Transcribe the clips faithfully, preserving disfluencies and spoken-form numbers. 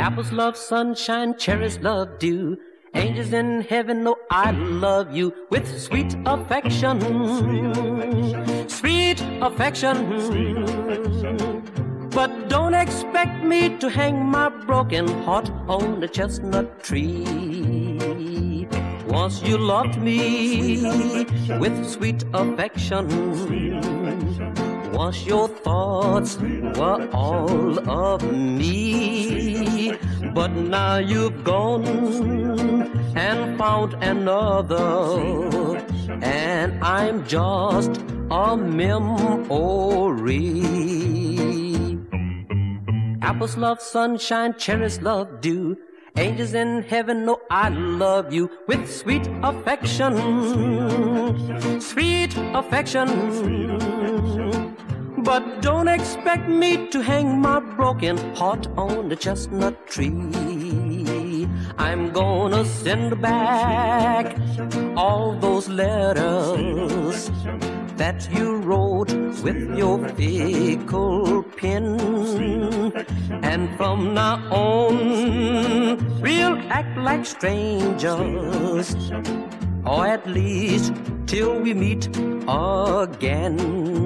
Apples love sunshine, cherries love dew. Angels in heaven know I love you with sweet affection. Sweet affection. But don't expect me to hang my broken heart on the chestnut tree. Once you loved me with sweet affection. Once your thoughts were all of me. But now you've gone and found another, and I'm just a memory. Apples love sunshine, cherries love dew. Angels in heaven know I love you with sweet affection. Sweet affection. But don't expect me to hang my broken heart on the chestnut tree. I'm gonna send back all those letters that you wrote with your fickle pen. And from now on, we'll act like strangers, or at least till we meet again.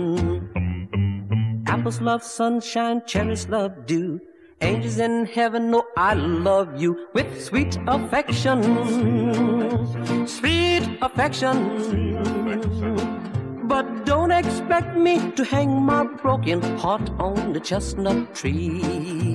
Apples love sunshine, cherries love dew. Angels in heaven know I love you with sweet affection. Sweet affection. But don't expect me to hang my broken heart on the chestnut tree.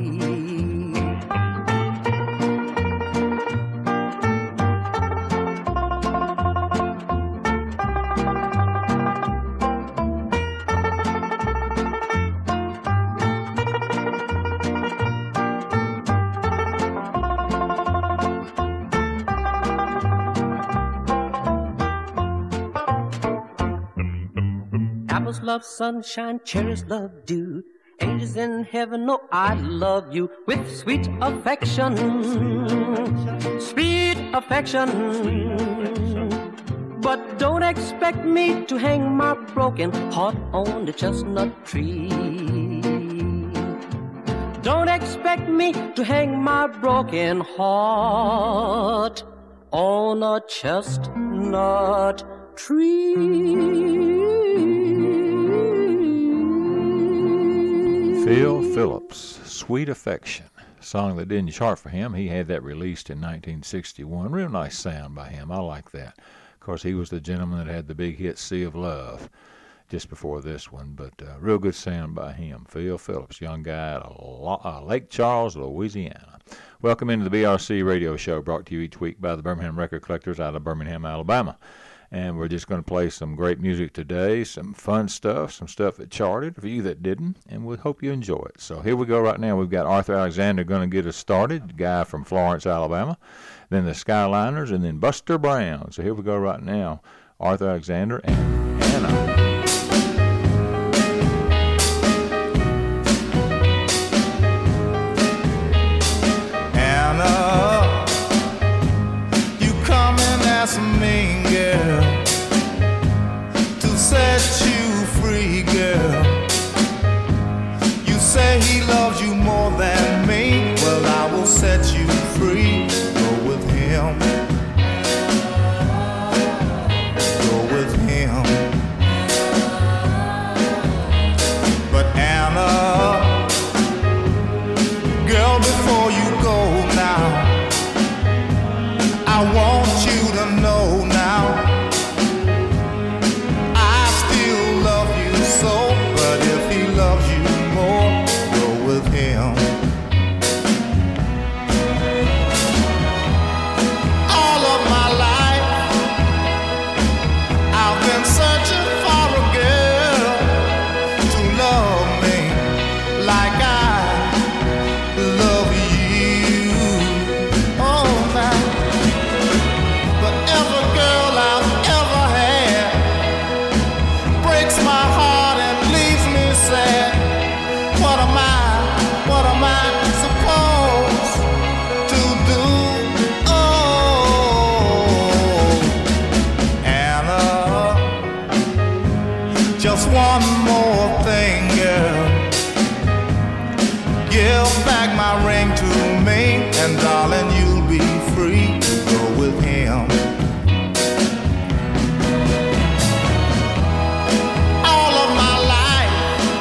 Apples love sunshine, cherries love dew. Angels in heaven know I love you with sweet affection. Sweet affection. But don't expect me to hang my broken heart on the chestnut tree. Don't expect me to hang my broken heart on a chestnut tree. Phil Phillips, Sweet Affection, a song that didn't chart for him. He had that released in nineteen sixty-one. Real nice sound by him. I like that. Of course, he was the gentleman that had the big hit Sea of Love just before this one, but uh, real good sound by him. Phil Phillips, young guy out of uh, Lake Charles, Louisiana. Welcome into the B R C radio show, brought to you each week by the Birmingham Record Collectors out of Birmingham, Alabama. And we're just going to play some great music today, some fun stuff, some stuff that charted, for you that didn't, and we hope you enjoy it. So here we go right now. We've got Arthur Alexander going to get us started, the guy from Florence, Alabama, then the Skyliners, and then Buster Brown. So here we go right now, Arthur Alexander and Anna. A mean girl to set you free, girl. You say he loves you more than me. Well, I will set you free. Go with him. Go with him. give back my ring to me, and darling, you'll be free to go with him. All of my life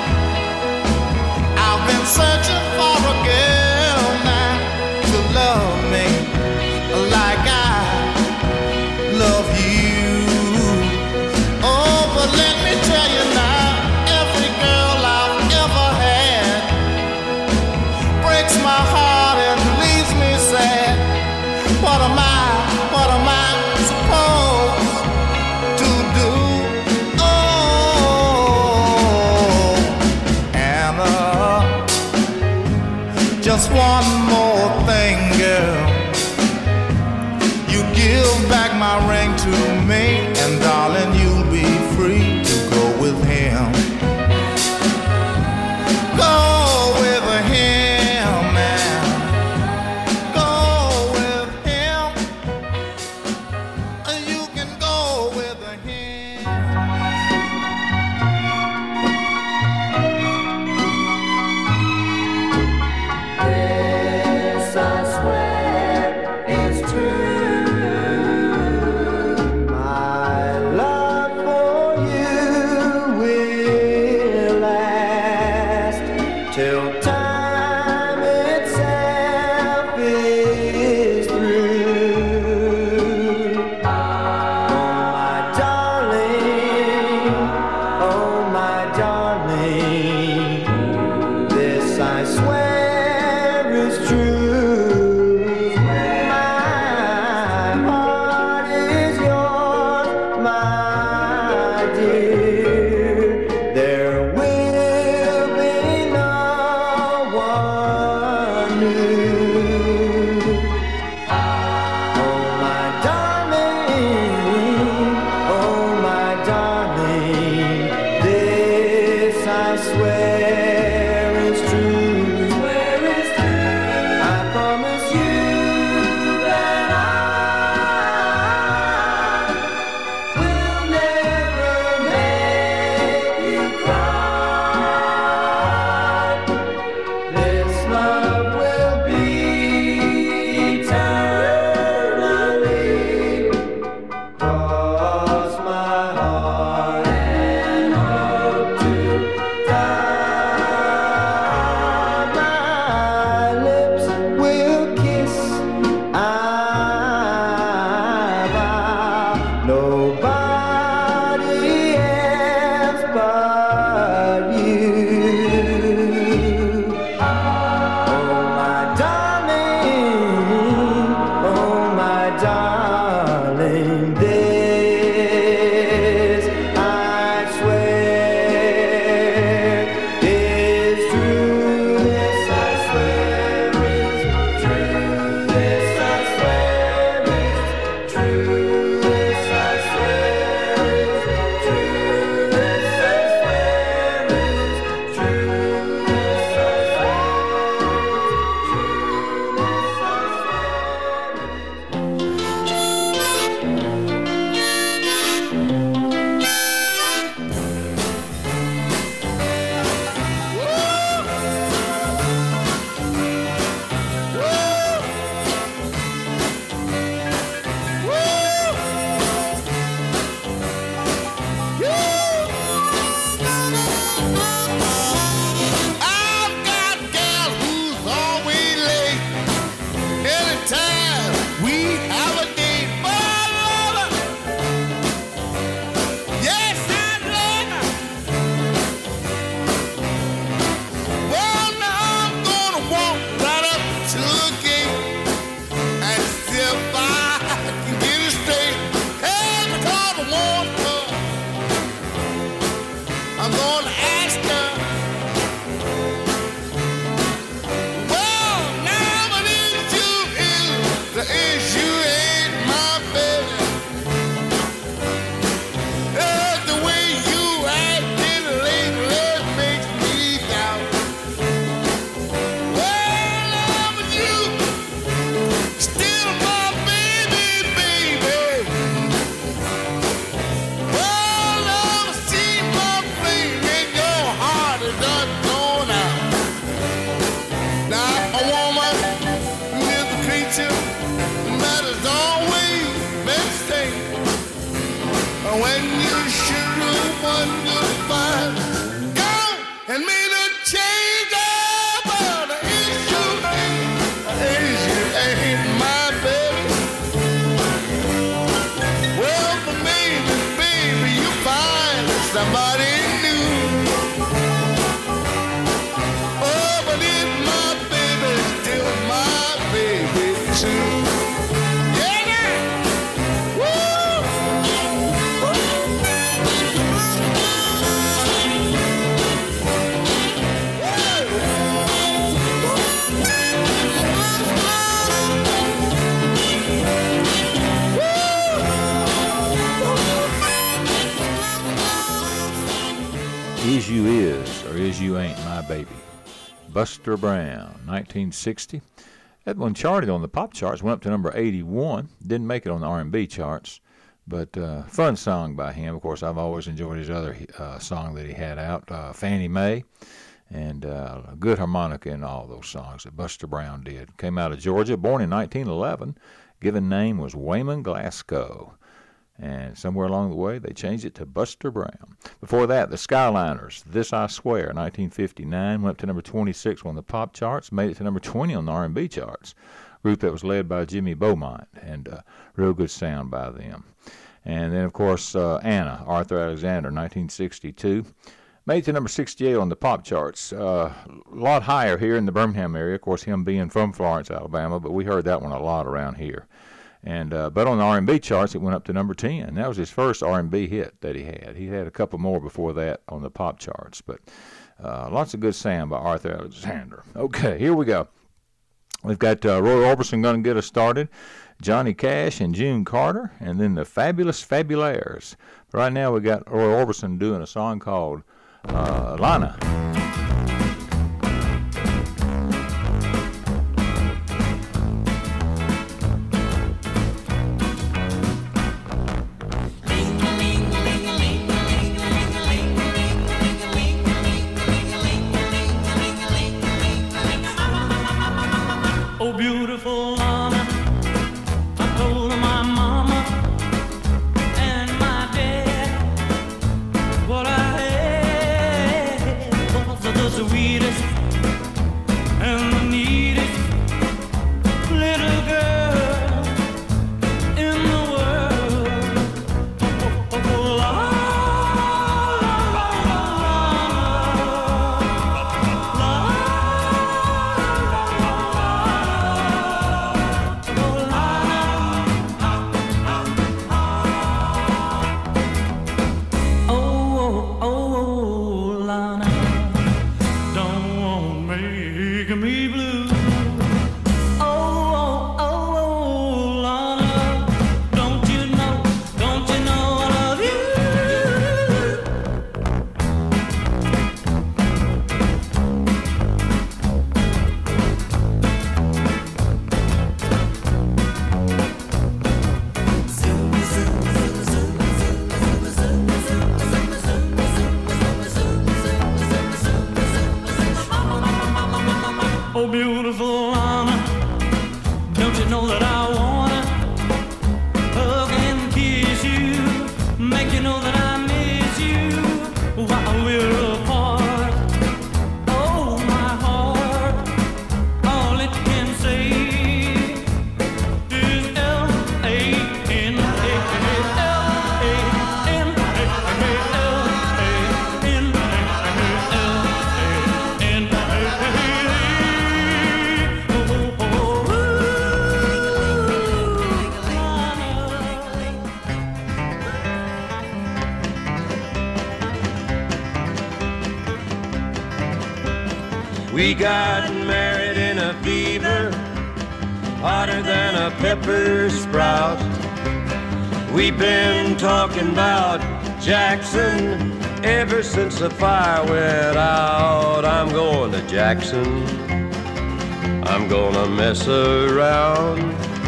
I've been searching for a girl now to love me like I love you. Oh, but let me tell you now, every girl I've ever had breaks my heart and leaves me sad. What am I, what am I supposed to do? Oh, Anna, just one more thing, girl. You give back my ring to me, and darling, you'll be free to go with him. Go with him now. Go with him. You can go with him. This I swear is true. My love for you will last till time itself is through. Oh my darling, oh my darling, this I swear is true. My heart is yours, my dear. There will be no one new. Oh my darling, oh my darling, this I swear is true. I thought Buster Brown, nineteen sixty. That one charted on the pop charts, went up to number eighty-one. Didn't make it on the R and B charts, but uh, fun song by him. Of course, I've always enjoyed his other uh, song that he had out, uh, Fannie Mae, and uh, a good harmonica in all those songs that Buster Brown did. Came out of Georgia, born in nineteen eleven. Given name was Wayman Glasgow. And somewhere along the way, they changed it to Buster Brown. Before that, the Skyliners, This I Swear, nineteen fifty-nine, went up to number twenty-six on the pop charts, made it to number twenty on the R and B charts. Group that was led by Jimmy Beaumont, and uh, real good sound by them. And then, of course, uh, Anna, Arthur Alexander, nineteen sixty-two. Made it to number sixty-eight on the pop charts. Uh, a lot higher here in the Birmingham area, of course, him being from Florence, Alabama, but we heard that one a lot around here. And uh, but on the R and B charts, it went up to number ten. That was his first R and B hit that he had. He had a couple more before that on the pop charts. But uh, lots of good sound by Arthur Alexander. Okay, here we go. We've got uh, Roy Orbison going to get us started, Johnny Cash and June Carter, and then the Fabulous Fabulaires. Right now we got Roy Orbison doing a song called uh, Lana. We got married in a fever, hotter than a pepper sprout. We've been talking about Jackson ever since the fire went out. I'm going to Jackson, I'm gonna mess around.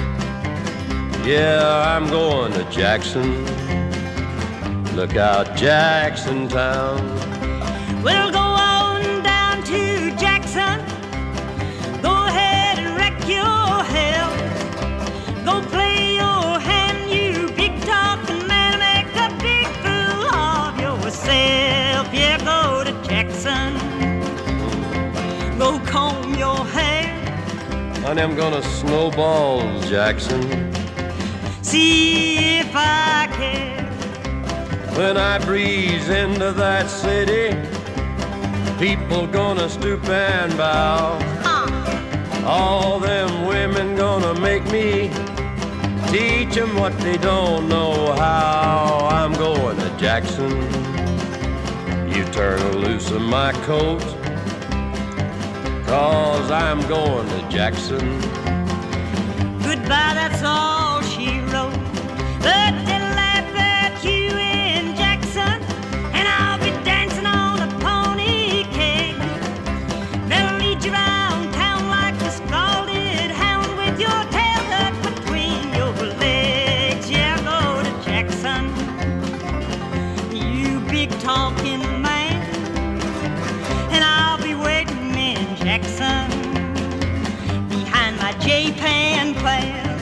Yeah, I'm going to Jackson, look out Jackson Town. We'll go on down to Jackson, go ahead and wreck your hell. Go play your hand, you big talking man, make a big fool of yourself. Yeah, go to Jackson, go comb your hair. Honey, I'm gonna snowball Jackson, see if I care. When I breeze into that city, people gonna stoop and bow. Uh. All them women gonna make me teach them what they don't know how. I'm going to Jackson, you turn loose of my coat, 'cause I'm going to Jackson. Goodbye, that's all she wrote. But they'll laugh at you in Jackson, and I'll be dancing on a pony cake. They'll lead my J-Pan plan.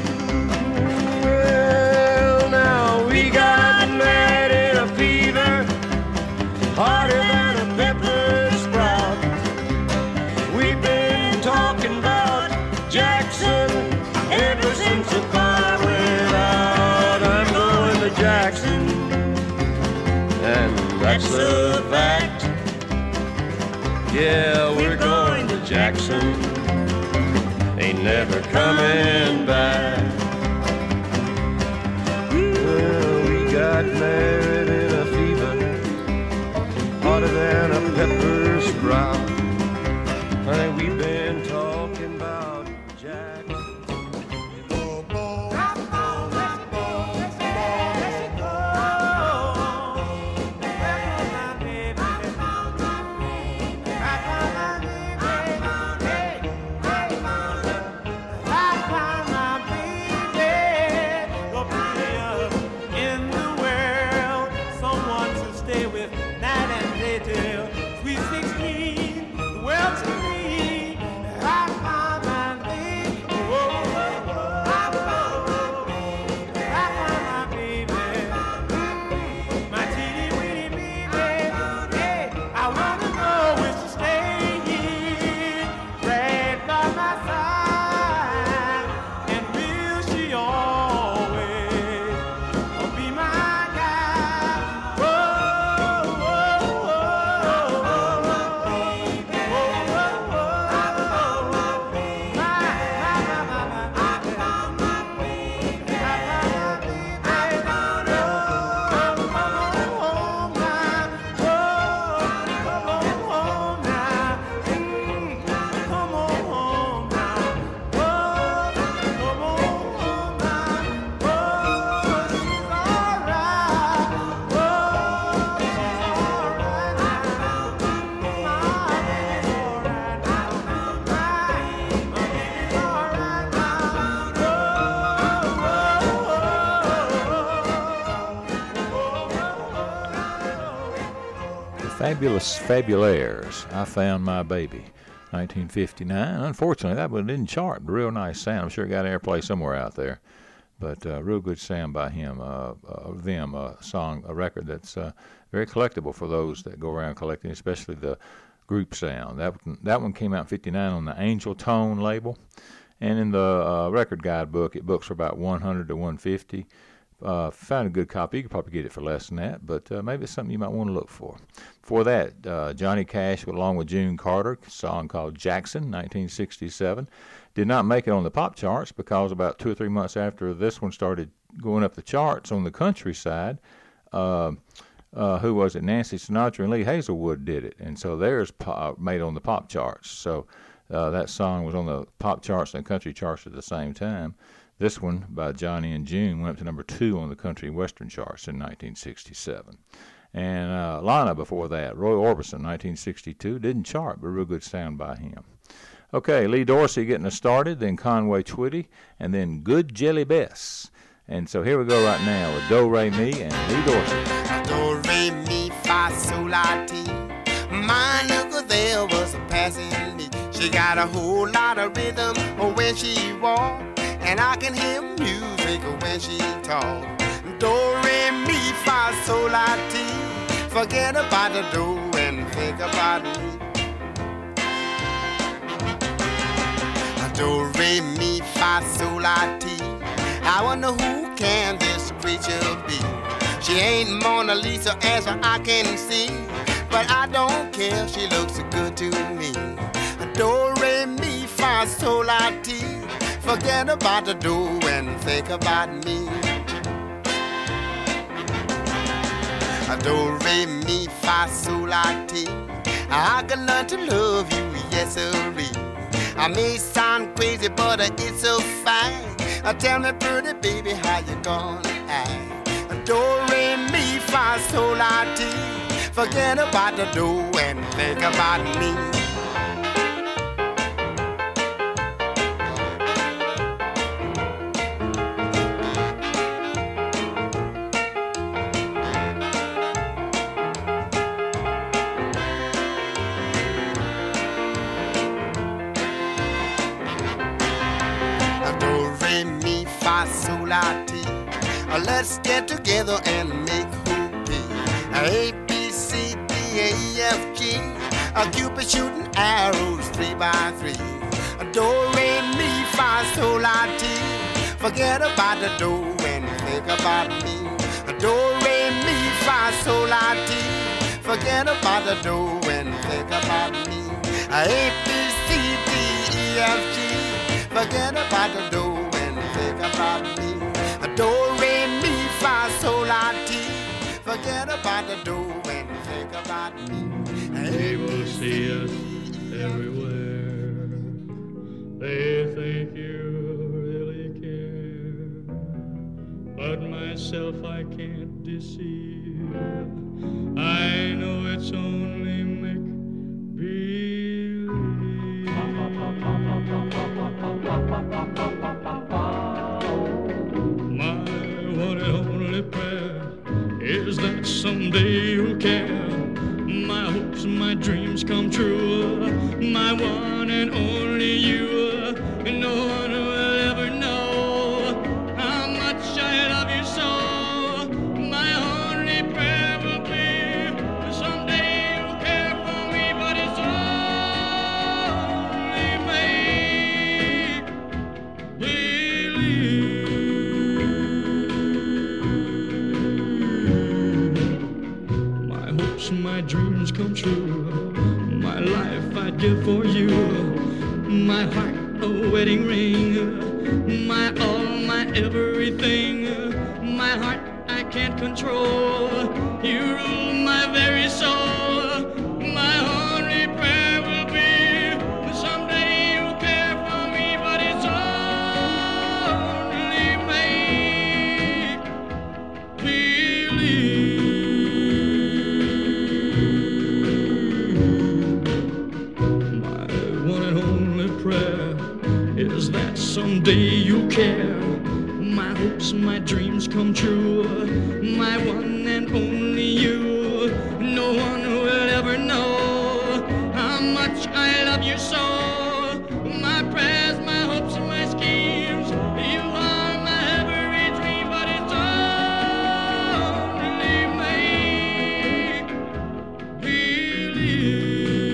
Well, now we got married in a fever, hotter than a pepper sprout. We've been talking about Jackson ever since the car went out. I'm going to Jackson, and that's a fact. Yeah, we're going to Jackson, ain't never coming back. Well, we got married in a fever, hotter than a pepper sprout. Honey, we've been talking about Jackson. Fabulous Fabulaires, I Found My Baby, nineteen fifty-nine. Unfortunately, that one didn't chart. Real nice sound. I'm sure it got airplay somewhere out there. But uh, real good sound by him, uh, uh, them, a song, a record that's uh, very collectible for those that go around collecting, especially the group sound. That, that one came out in fifty-nine on the Angel Tone label. And in the uh, record guidebook, it books for about one hundred to one fifty. Uh, found a good copy. You could probably get it for less than that, but uh, maybe it's something you might want to look for. Before that, uh, Johnny Cash, along with June Carter, a song called Jackson, nineteen sixty-seven. Did not make it on the pop charts because about two or three months after this one started going up the charts on the country side, uh, uh, who was it? Nancy Sinatra and Lee Hazelwood did it, and so theirs pop, made on the pop charts. So uh, that song was on the pop charts and country charts at the same time. This one by Johnny and June went up to number two on the country and western charts in nineteen sixty-seven. And uh, Lana before that, Roy Orbison, nineteen sixty-two, didn't chart, but a real good sound by him. Okay, Lee Dorsey getting us started, then Conway Twitty, and then Good Jelly Bess. And so here we go right now with Do Re Mi and Lee Dorsey. Do Re Mi Fa Sol La Ti. My nigga there was a passing me. She got a whole lot of rhythm when she walk. And I can hear music when she talk. Do, re, mi, fa, sol, la, ti. Forget about the do and think about me. Do, re, mi, fa, sol, la, ti. I wonder who can this creature be. She ain't Mona Lisa as I can see, but I don't care, she looks good to me. Do, re, mi, fa, sol, la, ti. Forget about the do and think about me. Do, re, mi, fa, sol, la, ti. I can learn to love you, yes sirree. I may sound crazy, but it's so fine. Tell me, pretty baby, how you gonna act? Do, re, mi, fa, sol, la, ti. Forget about the do and think about me. soul out tea. Uh, let's get together and make hoopie. A, B, C, D, E, F, G. Uh, Cupid shooting arrows three by three. Uh, do, re, mi, fa, sol, la, ti. Forget about the do and think about me. Uh, do, re, mi, fa, sol, la, ti. Forget about the do and think about me. Uh, A, B, C, D, E, F, G. Forget about the do and think about me. Uh, do, re, mi, fa, sol, la, ti. Forget about the do and think about me. They will see us everywhere. They think you really care. But myself I can't deceive. I know it's only make believe. My one and only prayer is that someday you'll care. My hopes and my dreams come true. My one and only you. And no one will ever know how much I love you so. My only prayer will be someday you'll care for me, but it's only make believe. My hopes and my dreams come true. My life I'd give for you. My heart a wedding ring. My all, my everything. My heart I can't control. You rule my very soul. My only prayer will be someday you'll care for me, but it's only make believe. Is that someday you'll care. My hopes, my dreams come true. My one and only you. No one will ever know how much I love you so. My prayers, my hopes, and my schemes. You are my every dream, but it's only make believe.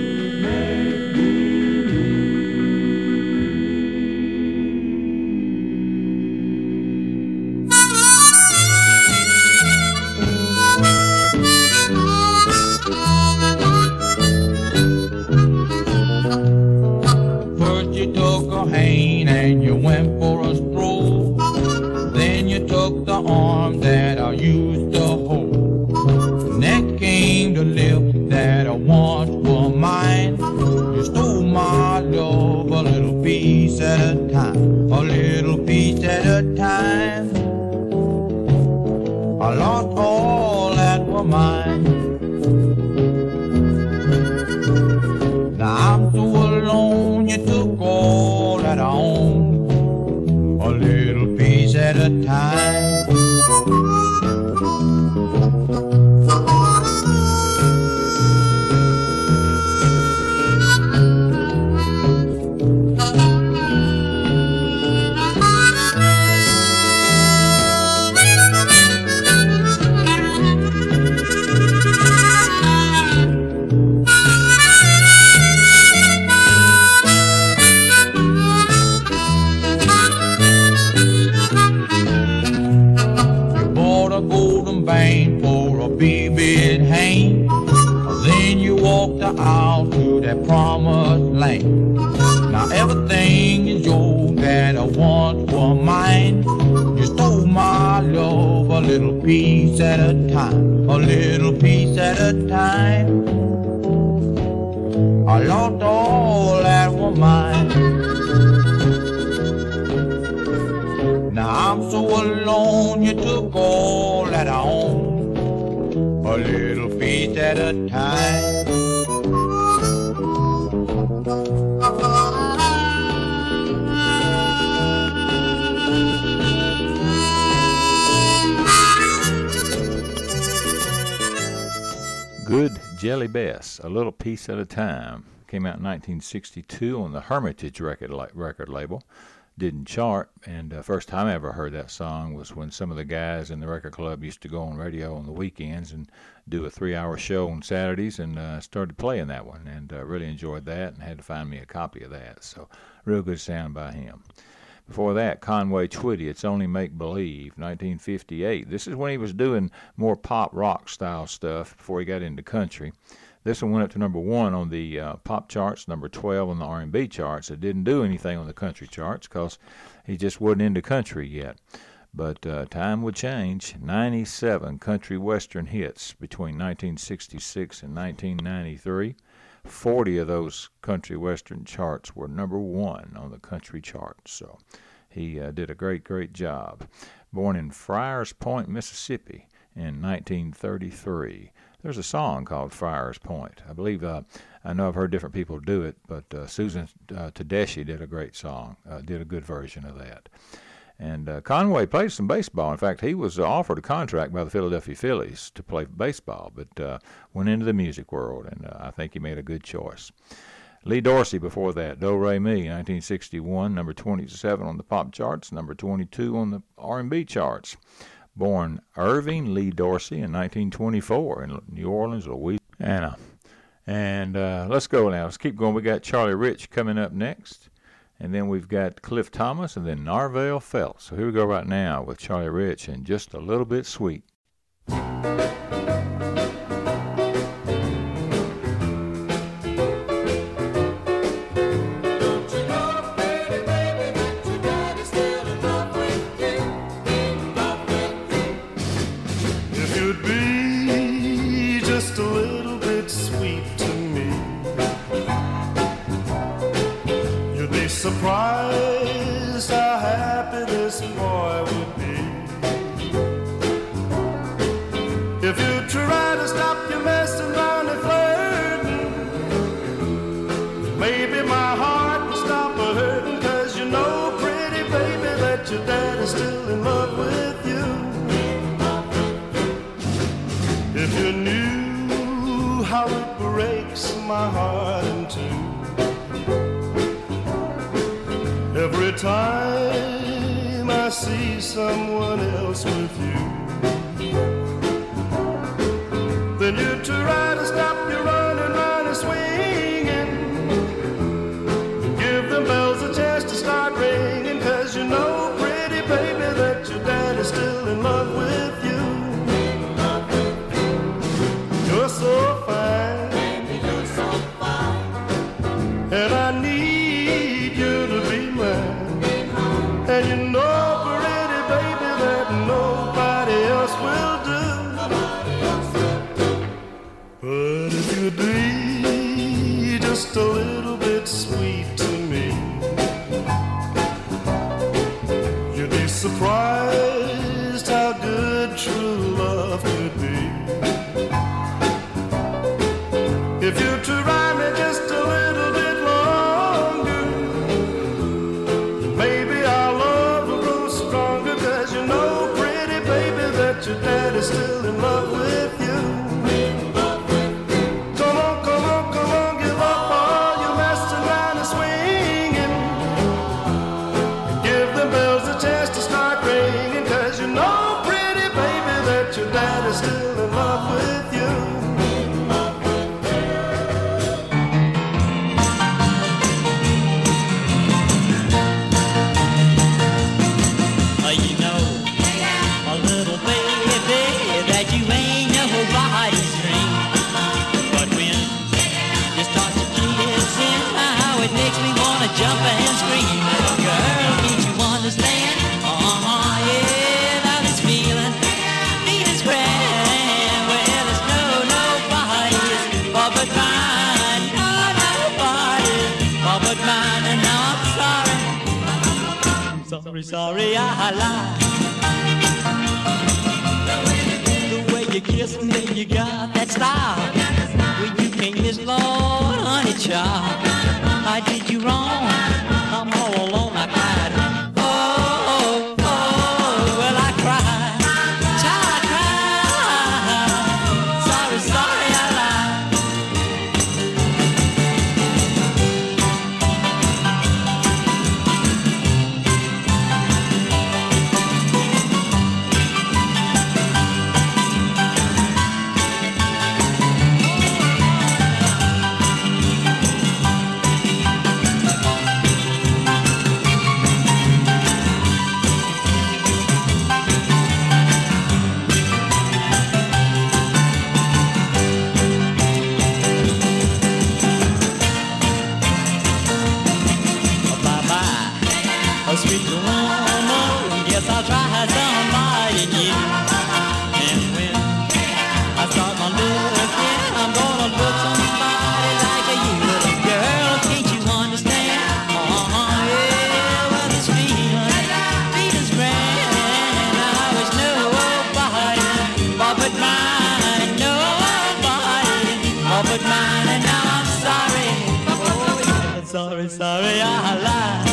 And you went for a stroll. Then you took the arm that I used to hold. Next came the lips that I once were mine. You stole my love a little piece at a time, a little piece at a time. I lost all that were mine. Now I'm so alone, you took all that I own, a little piece at a time. Out to that promised land. Now everything is yours that I once were mine. You stole my love a little piece at a time, a little piece at a time. I lost all that were mine. Now I'm so alone, you took all that I own, a little piece at a time. Good Jelly Bess, A Little Piece at a Time, came out in nineteen sixty-two on the Hermitage record, la- record label. didn't chart. And uh, first time I ever heard that song was when some of the guys in the record club used to go on radio on the weekends and do a three-hour show on Saturdays, and uh, started playing that one, and uh, really enjoyed that, and had to find me a copy of that. So real good sound by him. Before that, Conway Twitty, It's Only Make Believe, nineteen fifty-eight. This is when he was doing more pop rock style stuff before he got into country. This one went up to number one on the uh, pop charts, number twelve on the R and B charts. It didn't do anything on the country charts because he just wasn't into country yet. But uh, time would change. ninety-seven country western hits between nineteen sixty-six and nineteen ninety-three. forty of those country western charts were number one on the country charts. So he uh, did a great, great job. Born in Friars Point, Mississippi in nineteen thirty-three. There's a song called Friars Point. I believe, uh, I know I've heard different people do it, but uh, Susan uh, Tedeschi did a great song, uh, did a good version of that. And uh, Conway played some baseball. In fact, he was offered a contract by the Philadelphia Phillies to play baseball, but uh, went into the music world, and uh, I think he made a good choice. Lee Dorsey before that, Do Re Mi, nineteen sixty-one, number twenty-seven on the pop charts, number twenty-two on the R and B charts. Born Irving Lee Dorsey in nineteen twenty-four in New Orleans, Louisiana. And uh, let's go now. Let's keep going. We got Charlie Rich coming up next. And then we've got Cliff Thomas and then Narvell Phelps. So here we go right now with Charlie Rich and Just a Little Bit Sweet. If you'd be just a little bit sweet to me, you'd be surprised how happy this boy would be. If you try to stop your mess and money flirting, maybe my heart will stop a hurting, 'cause you know, pretty baby, that your daddy's still in love with you. If you knew how it breaks my heart in two every time I see someone else with you, then you try to stop your running, running, swinging, give them bells a chance to start ringing, 'cause you know, pretty baby, that your daddy's still in love with you. You're so fine, baby, you're so fine, and I need you to be mine, and you know, pretty baby, that nobody else will do. But if you'd be just a little bit sweet to me, you'd be surprised how good true love could be. If you try me just a little bit longer, maybe our love will grow stronger, 'cause you know, pretty baby, that your daddy's still in love with you. Come on, come on, come on, give up all your messing around and swinging, give them bells a chance to start ringing, 'cause you know, pretty baby, that your daddy's still in love with you. You know, a little baby, that you ain't nobody's dream. But when you start to kissing, how it makes me wanna jump and scream. Little girl, can't you understand? Uh-huh, yeah, that this feeling, feeling's grand. Well, there's no nobody's all but mine. No, nobody's all but mine. And now I'm sorry. Sorry, sorry, I lied. The way you kiss me, you got that style. When you can't miss, Lord, honey, child. I did you wrong. I'm all alone, I cried. Oh, oh, oh, well, I cried. Child, I cried. Sorry, sorry, I lied. a sweet woman. Yes, I'll try somebody new. And when I start my looking, I'm gonna look somebody like you. Girl, can't you understand? Uh-huh, yeah, well, this feeling, feeling's grand. I wish nobody more but mine, nobody more but mine. And now I'm sorry, oh yeah, sorry, sorry, I lied.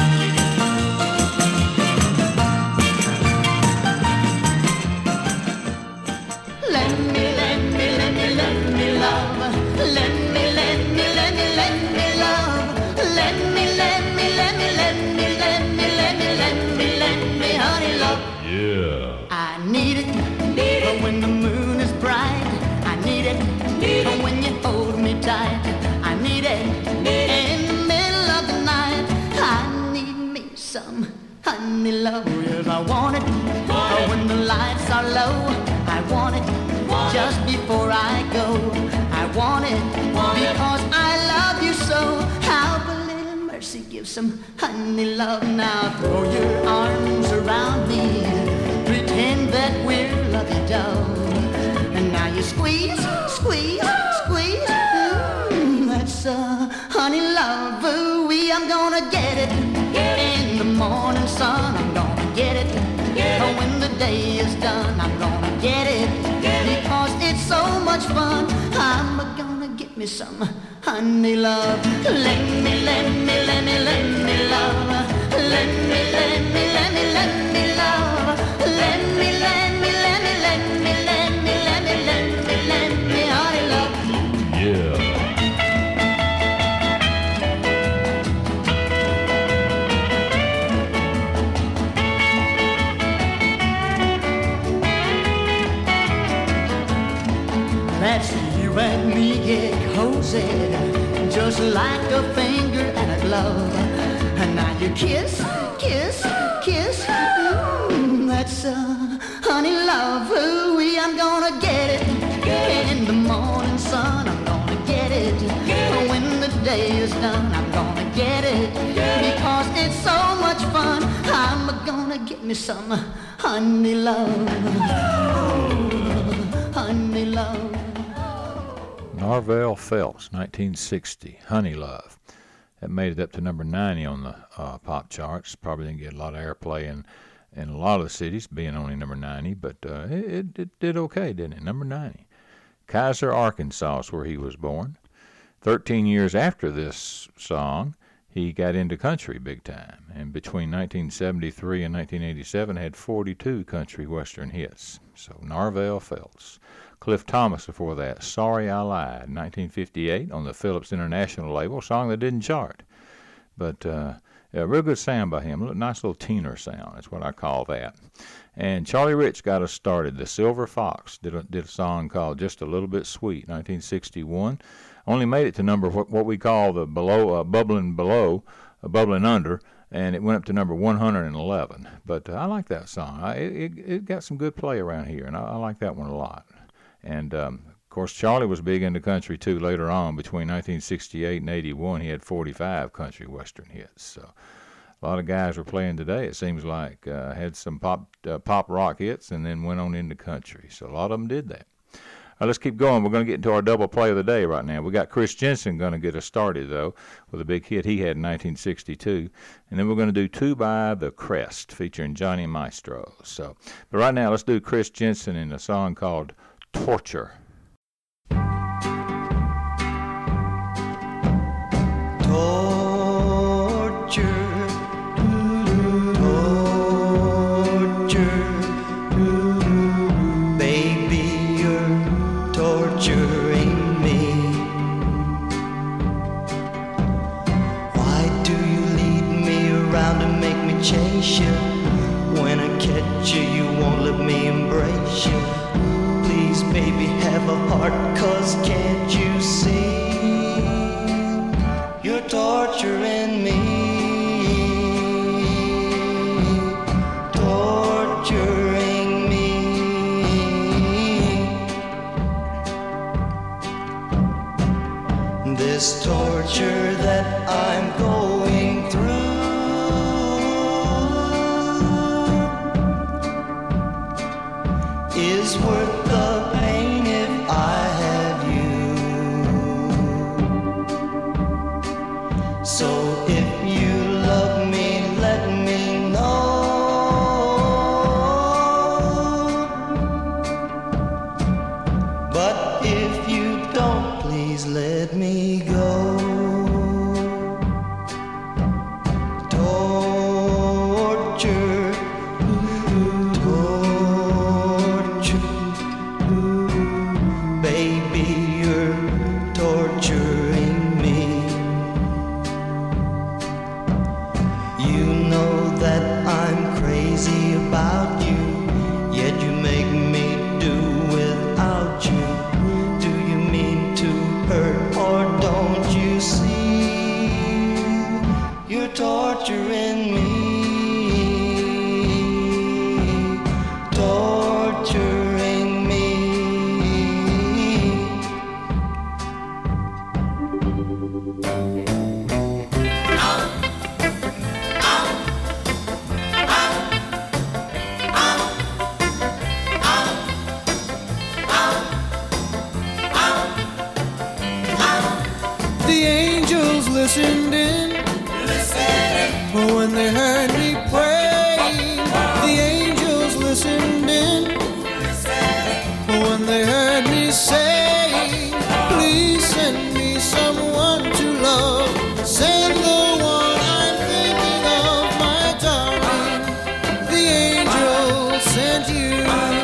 I need it, need it in the middle of the night. I need me some honey love. Yes, I want it, want it when the lights are low. I want it want just it. Before I go. I want it want because it. I love you so. Have a little mercy, give some honey love. Now throw your arms around me, pretend that we're lovey-dove. And now you squeeze, squeeze, squeeze. Uh, honey love, ooh-wee, I'm gonna get it. Get it in the morning sun. I'm gonna get it. Get it. When the day is done, I'm gonna get it. Get because it. It's so much fun. I'm gonna get me some honey love. Let me, let me, let me, let me love. Let me, let me, let me, let me love. Let me, let me, let me, let me, let me, let me, let me, let me, honey love. Yeah. That's you and me get cozy, just like a finger and a glove. And now you kiss, kiss, kiss. Mm, that's uh, honey love. Ooh-wee, I'm gonna get it. Get it in the morning sun. I'm gonna get it. Get it. When the day is done, I'm gonna get it. Get it. Because it's so much fun. I'm gonna get me some honey love. Oh, honey love. Narvel Phelps, nineteen sixty, Honey Love. That made it up to number ninety on the uh, pop charts. Probably didn't get a lot of airplay in, in a lot of the cities, being only number ninety, but uh, it, it did okay, didn't it? Number ninety. Kaiser, Arkansas is where he was born. Thirteen years after this song, he got into country big time, and between nineteen seventy-three and nineteen eighty-seven had forty-two country western hits. So Narvel Phelps. Cliff Thomas before that, Sorry I Lied, nineteen fifty-eight on the Phillips International label, song that didn't chart. But uh, a real good sound by him, a nice little tenor sound, that's what I call that. And Charlie Rich got us started. The Silver Fox did a, did a song called Just a Little Bit Sweet, nineteen sixty-one. Only made it to number what, what we call the below, uh, bubbling below, uh, bubbling under, and it went up to number one hundred eleven. But uh, I like that song. I, it, it got some good play around here, and I, I like that one a lot. And, um, of course, Charlie was big into country, too, later on. Between nineteen sixty-eight and eighty-one, he had forty-five country western hits. So a lot of guys were playing today, it seems like, uh, had some pop uh, pop rock hits and then went on into country. So a lot of them did that. All right, let's keep going. We're going to get into our double play of the day right now. We got Chris Jensen going to get us started, though, with a big hit he had in nineteen sixty-two. And then we're going to do Two by the Crest, featuring Johnny Maestro. So, but right now, let's do Chris Jensen in a song called Torture. Torture, torture, baby, you're torturing me. Why do you lead me around and make me chase you? When I catch you, you won't let me embrace you. Please, baby, have a heart, 'cause can't you see? You're torturing me, torturing me. This torture that I'm going through But when they heard me praying, the angels listened in. But when they heard me saying, please send me someone to love, send the one I'm thinking of, my darling, the angels sent you.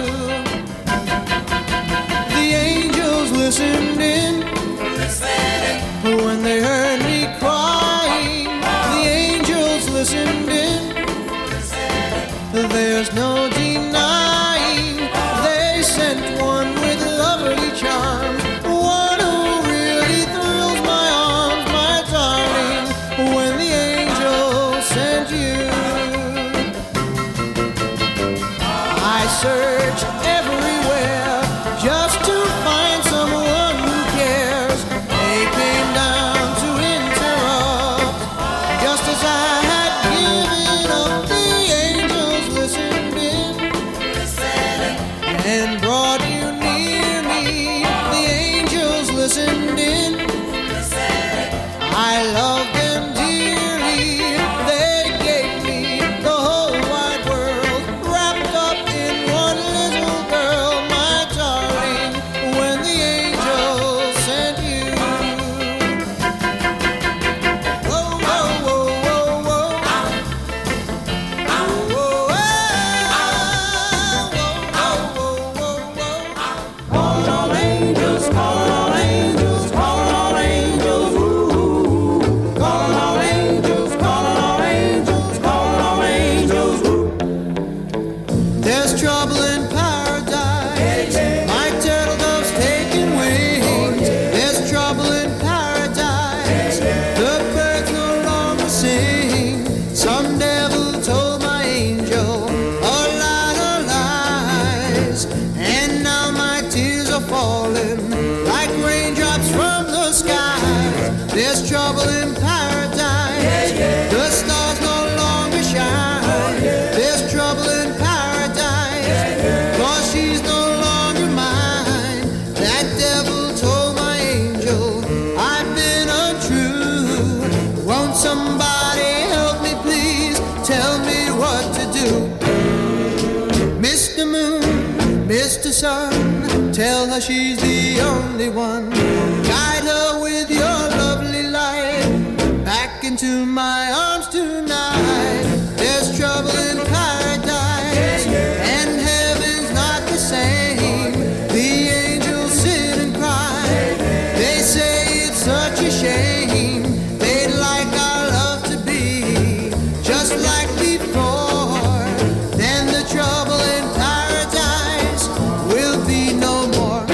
The angels listened in. But when they heard me crying, the angels listened in. There's no denying they sent one with lovely charms, one who really thrills my arms, my darling, when the angels sent you. I searched everywhere just to find someone who cares. They came down to interrupt, just as I had given up. The angels listened in and brought you near me. The angels listened in. I love them dearly. They gave me the whole wide world, wrapped up in one little girl, my darling, when the angels sent you. Whoa, whoa, whoa, whoa, whoa. Whoa, whoa, whoa, whoa, whoa, whoa. Calling all angels, calling all angels, calling all angels, woo. Calling all angels, calling all angels, calling all angels, woo. There's trouble in paradise, like turtle doves taking wings. There's trouble in paradise, the birds no longer sing. Some devil told my angel a lot of lies, and now my tears are falling like raindrops from the skies. There's trouble in paradise, the stars no longer shine. There's trouble in paradise, cause she's no longer mine. That devil told my angel I've been untrue. Won't somebody help me, please? Tell me what to do. Mister Moon, Mister Sun, tell her she's the only one. Guide her with your lovely light back into my arms tonight. There's trouble in paradise, and heaven's not the same. The angels sit and cry. They say it's such a shame. They'd like our love to be just like before. Then the trouble in paradise will be no more.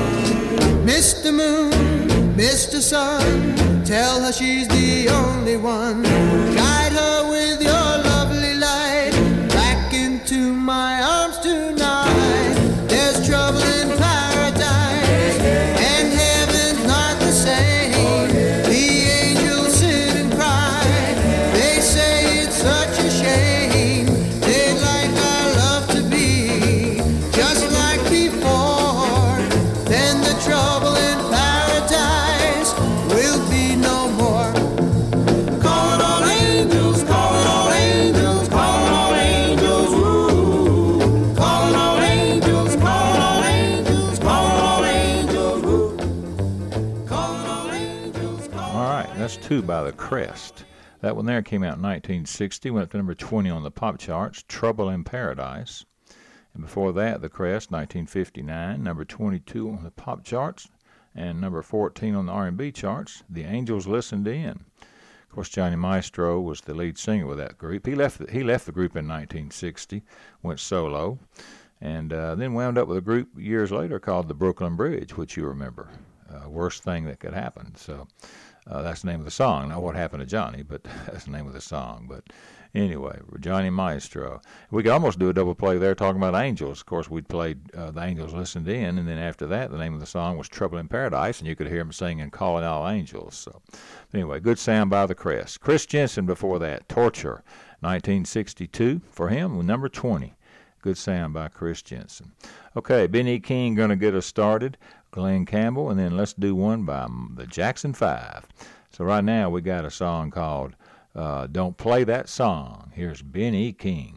Mister Moon, Mister Sun, tell her she's the only one. Guide her with your lovely light back into my arms tonight. There's trouble in paradise, and heaven's not the same. The angels sit and cry. They say it's such a shame. They'd like our love to be just like before. Then the trouble in paradise will be no more. Calling all angels, calling all angels, calling all angels, woo. Calling all angels, calling all angels, calling all angels, woo. Calling all angels, calling All right, that's Two by the Crest. That one there came out in nineteen sixty, went up to number twenty on the pop charts, Trouble in Paradise. And before that, The Crest, nineteen fifty-nine, number twenty-two on the pop charts, and number fourteen on the R and B charts, The Angels Listened In. Of course, Johnny Maestro was the lead singer with that group. He left the, he left the group in nineteen sixty, went solo, and uh, then wound up with a group years later called the Brooklyn Bridge, which you remember. Uh, worst thing that could happen. So uh, that's the name of the song. Not what happened to Johnny, but that's the name of the song. But anyway, Johnny Maestro. We could almost do a double play there talking about angels. Of course, we'd played uh, The Angels Listened In, and then after that, the name of the song was Trouble in Paradise, and you could hear him singing Calling All Angels. So anyway, good sound by the Crest. Chris Jensen before that, Torture, nineteen sixty-two for him, number twenty. Good sound by Chris Jensen. Okay, Benny King going to get us started, Glenn Campbell, and then let's do one by the Jackson Five. So right now we got a song called Uh, don't play that song. Here's Benny King.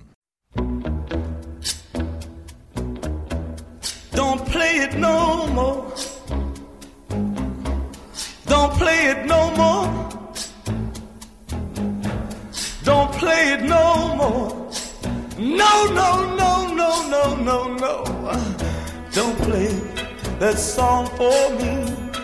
Don't play it no more. Don't play it no more. Don't play it no more. No, no, no, no, no, no, no. Don't play that song for me.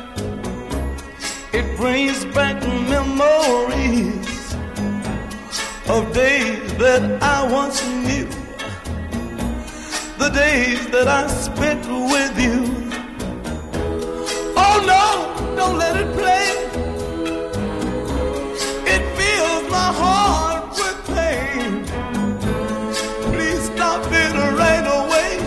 It brings back memories of days that I once knew. The days that I spent with you. Oh no, don't let it play. It fills my heart with pain. Please stop it right away.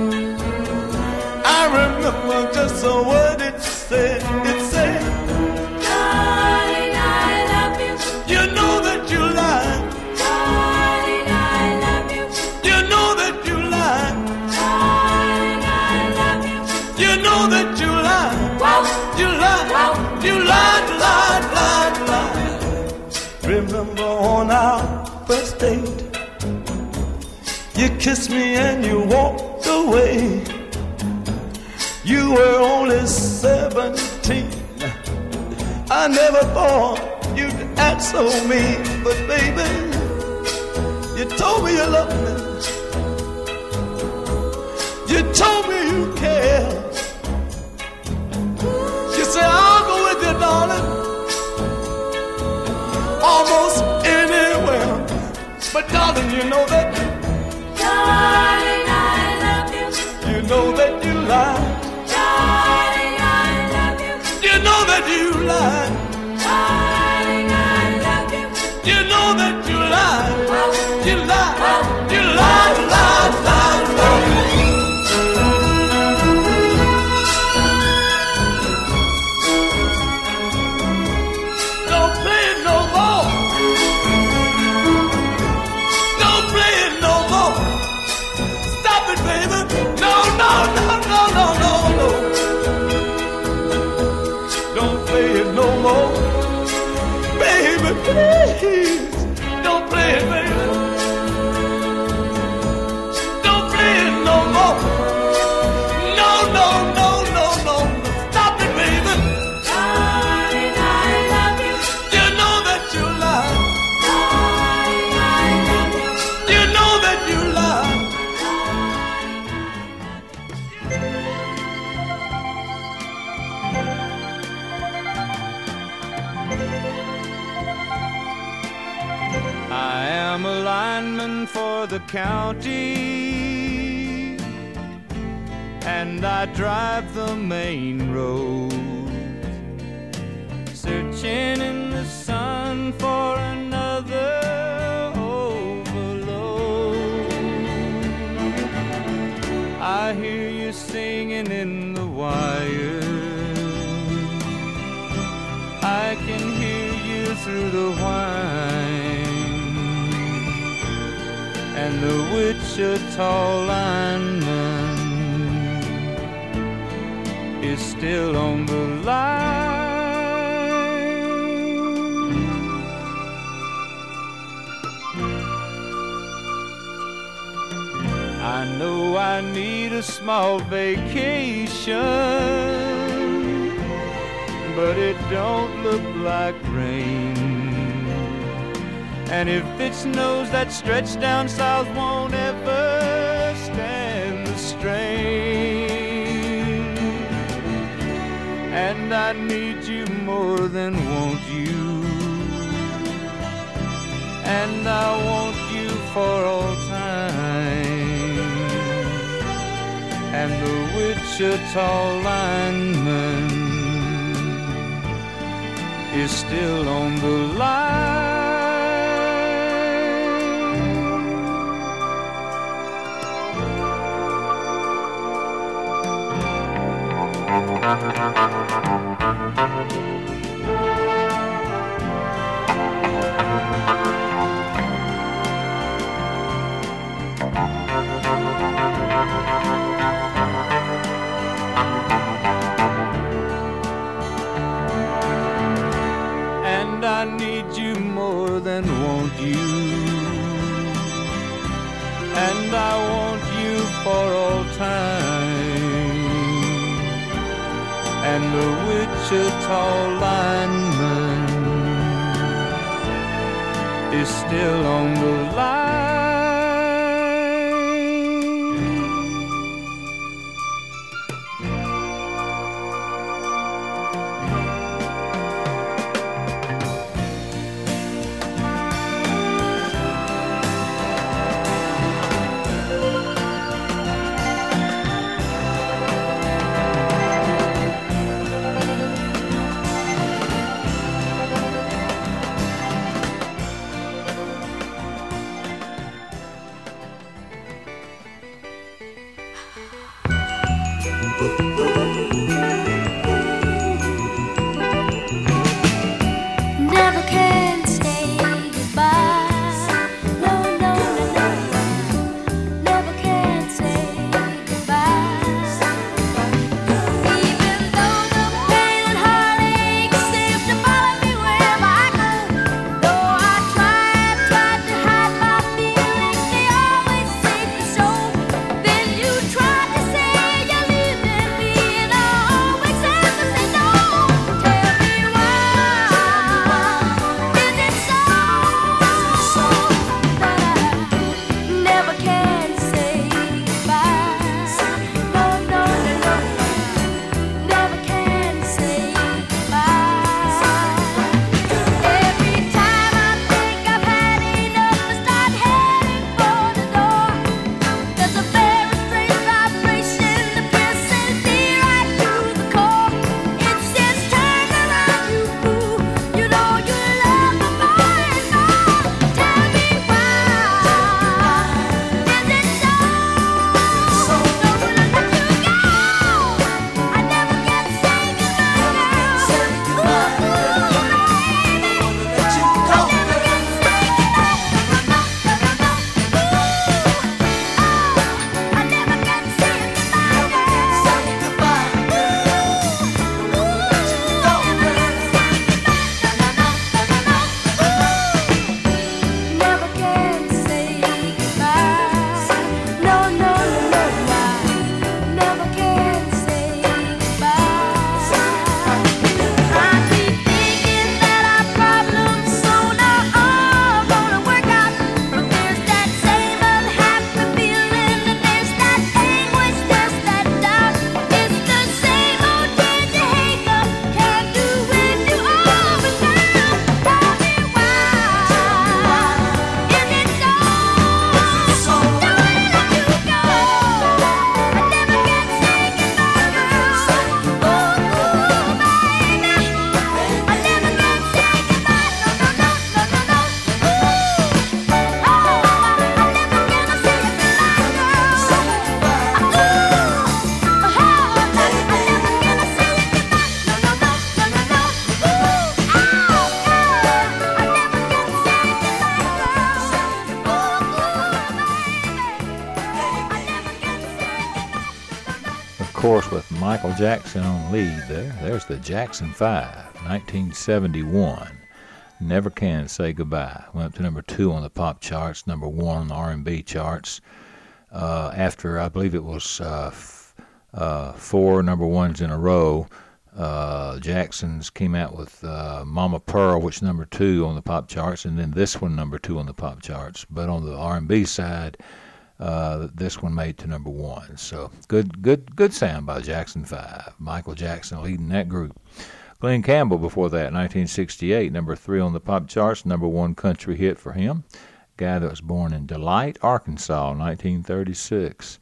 I remember just a word it said. It said, darling, I love you. You know that you lied. Darling, I love you. You know that you lied. Darling, I love you. You know that you lied. Wow. You lied. Wow. You lied, lied, lied, lied. Remember on our first date, you kissed me and you walked away. You were only seventeen. I never thought you'd act so mean, but baby, you told me you loved me. You told me you cared. You said I'll go with you, darling, almost anywhere. But darling, you know that, darling, I love you. You know that you lied. Darling, I love you. You know that you lied. Darling, I love you. You know that you lied. You lied. You lied, lied, lied, lied. Don't play it no more. Don't play it no more. Stop it, baby. No, no, no, no, no, no, no. Don't play it no more. Baby, please. Don't play it, baby. Don't play it no more. No, no, no, no, no. Stop it, baby. Darling, I love you. You know that you lied. Darling, I love you. You know that you lied. I am a lineman for the county, and I drive the main road, searching in the sun for another overload. I hear you singing in the wire. I can hear you through the whine, and the Wichita lineman is still on the line. I know I need a small vacation, but it don't look like rain. And if it snows, that stretch down south won't ever stand the strain. And I need you more than want you, and I want you for all time. And the Wichita lineman is still on the line. And I need you more than and I want you for all time. And the Wichita lineman is still on the line. course, with Michael Jackson on lead there. There's the Jackson Five, nineteen seventy-one. Never Can Say Goodbye. Went up to number two on the pop charts, number one on the R and B charts. Uh, after, I believe it was uh, f- uh, four number ones in a row, uh, Jackson's came out with uh, Mama Pearl, which is number two on the pop charts, and then this one number two on the pop charts. But on the R and B side, uh, this one made to number one. So good, good, good sound by Jackson Five. Michael Jackson leading that group. Glenn Campbell before that, nineteen sixty-eight, number three on the pop charts, number one country hit for him. Guy that was born in Delight, Arkansas, nineteen thirty-six.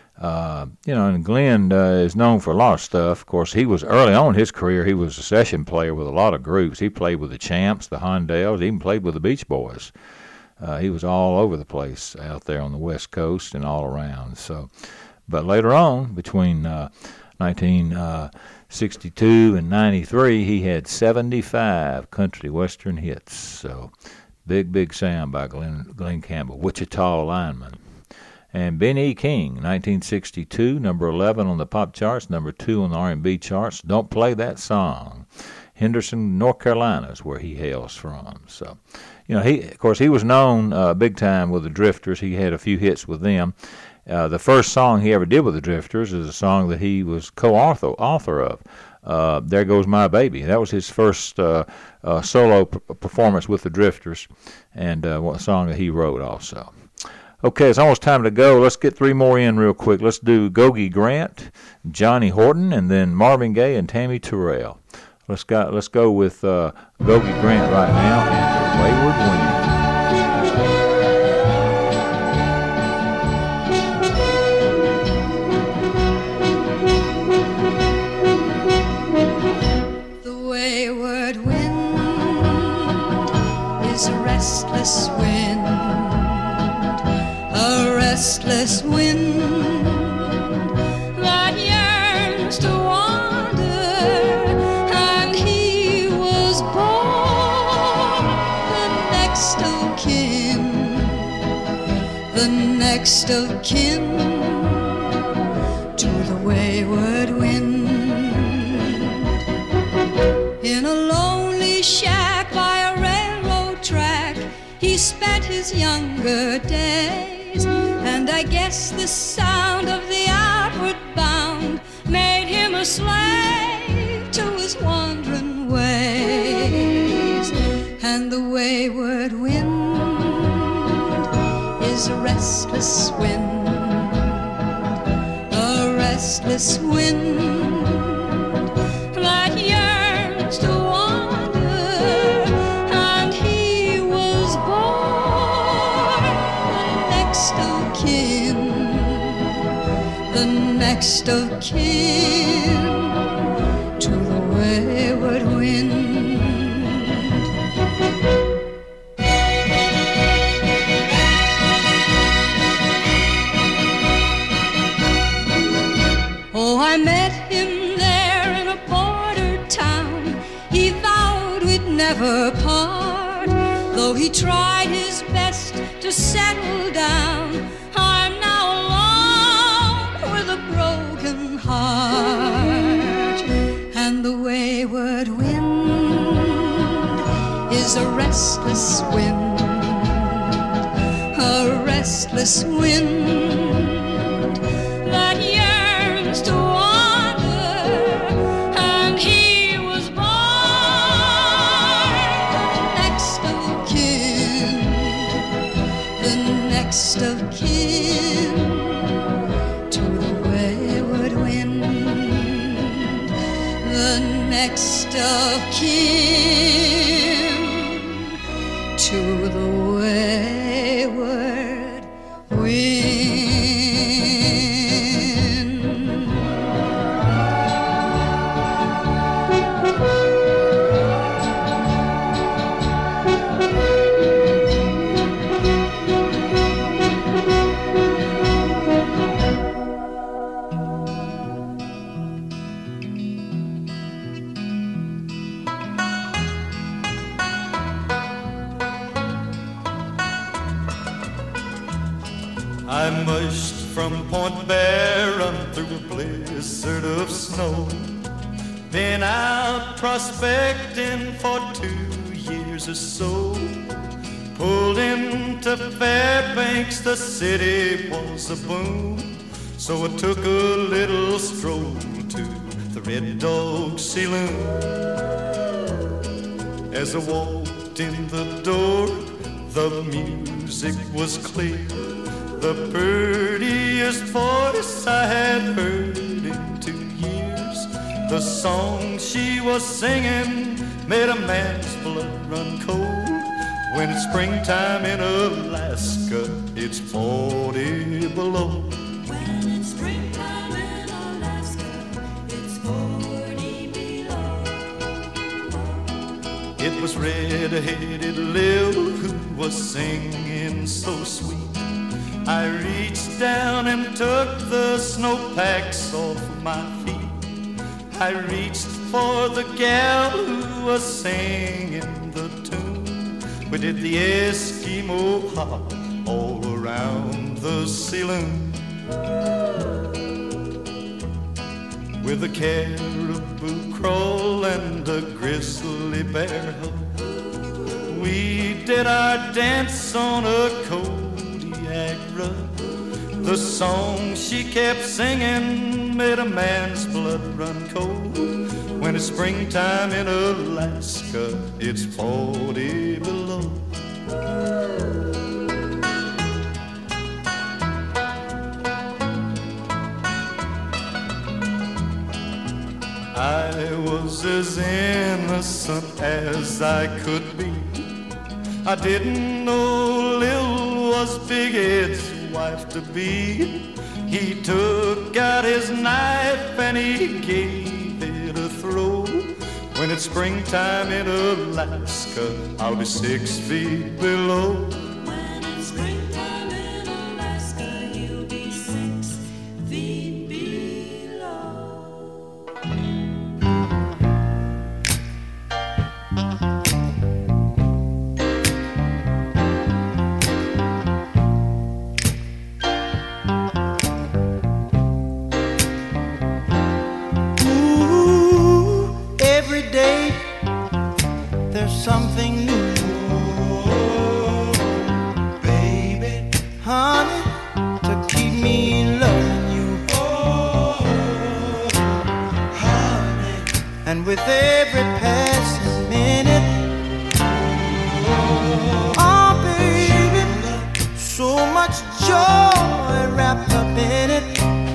Uh, you know, and Glenn uh, is known for a lot of stuff. Of course, he was early on in his career, he was a session player with a lot of groups. He played with the Champs, the Hondells, even played with the Beach Boys. Uh, he was all over the place out there on the West Coast and all around. So, but later on, between uh, nineteen sixty-two and ninety-three, he had seventy-five country western hits. So, big, big sound by Glenn, Glenn Campbell, Wichita lineman. And Ben E. King, nineteen sixty-two, number eleven on the pop charts, number two on the R and B charts. Don't play that song. Henderson, North Carolina is where he hails from. So, you know, he of course he was known uh, big time with the Drifters. He had a few hits with them. Uh, the first song he ever did with the Drifters is a song that he was co-author author of. Uh, There Goes My Baby. That was his first uh, uh, solo p- performance with the Drifters, and uh, a song that he wrote also. Okay, it's almost time to go. Let's get three more in real quick. Let's do Gogi Grant, Johnny Horton, and then Marvin Gaye and Tammy Terrell. Let's go, let's go with uh, Gogi Grant right now and the Wayward Wind. Restless wind, a restless wind that yearns to wander, and he was born the next of kin, the next of kin to the wayward wind. In a lonely shack by a railroad track, he spent his younger days, and I guess the sound of the outward bound made him a slave to his wandering ways. And the wayward wind is a restless wind, a restless wind that yearns to wander, and he was born the next of kin, the next of kin to the wayward wind. Oh, I met him there in a border town. He vowed we'd never part, though he tried his best to settle down. I'm now alone with a broken heart, and the wayward wind is a restless wind, a restless wind that yearns to wander, and he was born the next of kin, the next of kin to the wayward wind, the next of kin to the wayward wind. I mushed from Point Barren through a blizzard of snow. Been out prospecting for two years or so. Pulled into Fairbanks, the city was a boom. So I took a little stroll to the Red Dog Saloon. As I walked in the door, the music was clear. The prettiest voice I had heard in two years. The song she was singing made a man's blood run cold. When it's springtime in Alaska, it's forty below. When it's springtime in Alaska, it's forty below. It was red-headed Lil who was singing so sweet. I reached down and took the snowpacks off of my feet. I reached for the gal who was singing the tune. We did the Eskimo hop all around the saloon. With a caribou Boo Kroll and the grizzly bear. We did our dance on a Kodiak rug. The song she kept singing made a man's blood run cold. When it's springtime in Alaska, it's forty below. I was as innocent as I could be. I didn't know Lil was Big Ed's wife to be. He took out his knife and he gave it a throw. When it's springtime in Alaska, I'll be six feet below. When it's springtime in Alaska, you'll be six feet below. Something new, oh, baby, honey, to keep me loving you, oh, honey, and with every passing minute, oh, baby, so much joy wrapped up in it.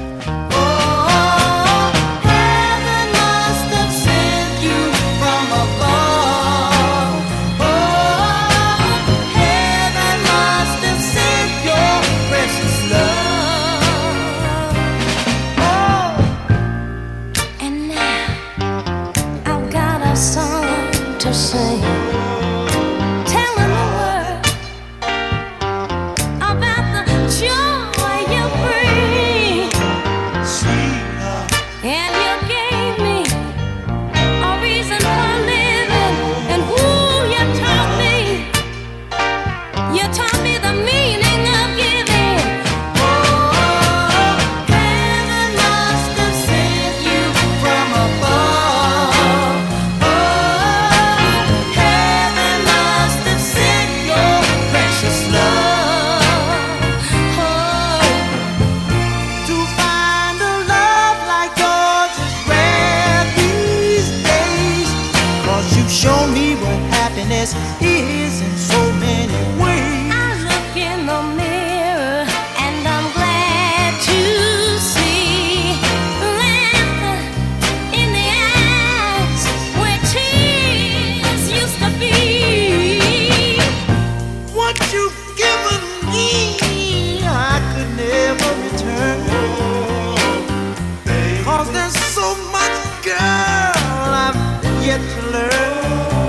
Say, telling the world about the joy you bring, and you gave me a reason for living, and who you taught me, you taught me the meaning of giving. Oh, heaven must have sent you from above. Show me what happiness is in so many ways. I look in the mirror and I'm glad to see laughter in the eyes where tears used to be. What you've given me, I could never return. Cause there's so much, girl, I've yet to learn.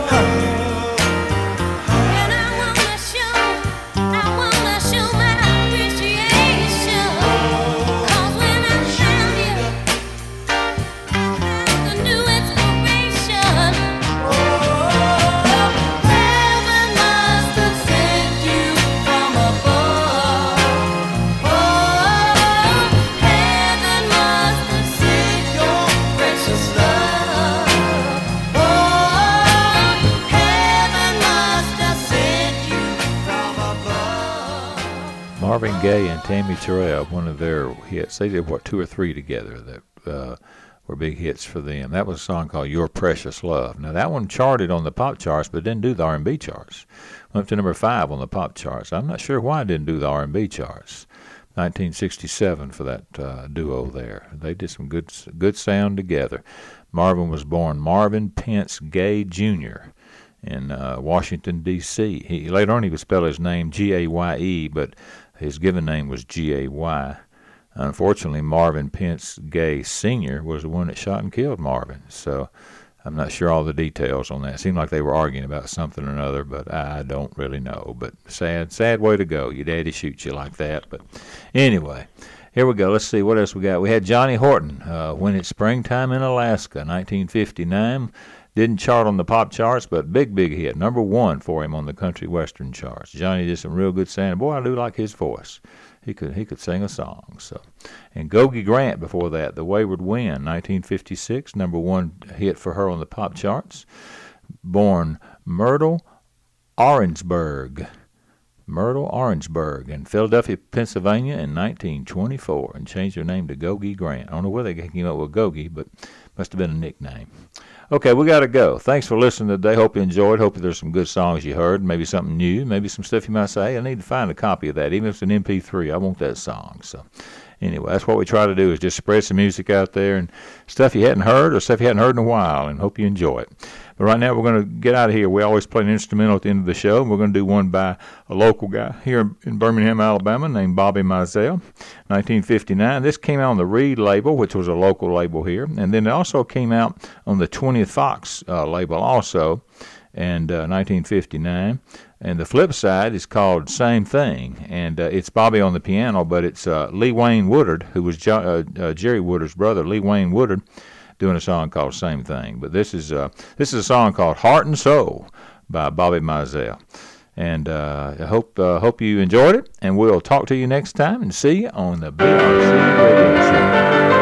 Marvin Gaye and Tammy Terrell, one of their hits. They did, what, two or three together that uh, were big hits for them. That was a song called Your Precious Love. Now, that one charted on the pop charts, but didn't do the R and B charts. Went up to number five on the pop charts. I'm not sure why it didn't do the R and B charts. nineteen sixty-seven for that uh, duo there. They did some good, good sound together. Marvin was born Marvin Pence Gaye Junior in uh, Washington, D C He, later on, he would spell his name G A Y E, but his given name was G A Y. Unfortunately, Marvin Pence Gaye Senior was the one that shot and killed Marvin. So I'm not sure all the details on that. It seemed like they were arguing about something or another, but I don't really know. But sad, sad way to go. Your daddy shoots you like that. But anyway, here we go. Let's see what else we got. We had Johnny Horton, uh, When It's Springtime in Alaska, nineteen fifty-nine. Didn't chart on the pop charts, but big, big hit. Number one for him on the country western charts. Johnny did some real good singing. Boy, I do like his voice. He could he could sing a song. So, and Gogi Grant before that, The Wayward Wind, nineteen fifty-six, number one hit for her on the pop charts. Born Myrtle Orangeburg, Myrtle Orangeburg in Philadelphia, Pennsylvania in nineteen twenty-four, and changed her name to Gogi Grant. I don't know where they came up with Gogi, but must have been a nickname. Okay, we got to go. Thanks for listening today. Hope you enjoyed. Hope there's some good songs you heard, maybe something new, maybe some stuff you might say, hey, I need to find a copy of that, even if it's an M P three. I want that song. So anyway, that's what we try to do, is just spread some music out there and stuff you hadn't heard or stuff you hadn't heard in a while, and hope you enjoy it. But right now we're going to get out of here. We always play an instrumental at the end of the show. We're going to do one by a local guy here in Birmingham, Alabama, named Bobby Mizell, nineteen fifty-nine. This came out on the Reed label, which was a local label here. And then it also came out on the twentieth Fox uh, label also, in uh, nineteen fifty-nine. And the flip side is called Same Thing. And uh, it's Bobby on the piano, but it's uh, Lee Wayne Woodard, who was jo- uh, uh, Jerry Woodard's brother, Lee Wayne Woodard, doing a song called Same Thing. But this is uh, this is a song called Heart and Soul by Bobby Mizell. And uh, I hope uh, hope you enjoyed it, and we'll talk to you next time and see you on the B R C Radio Show.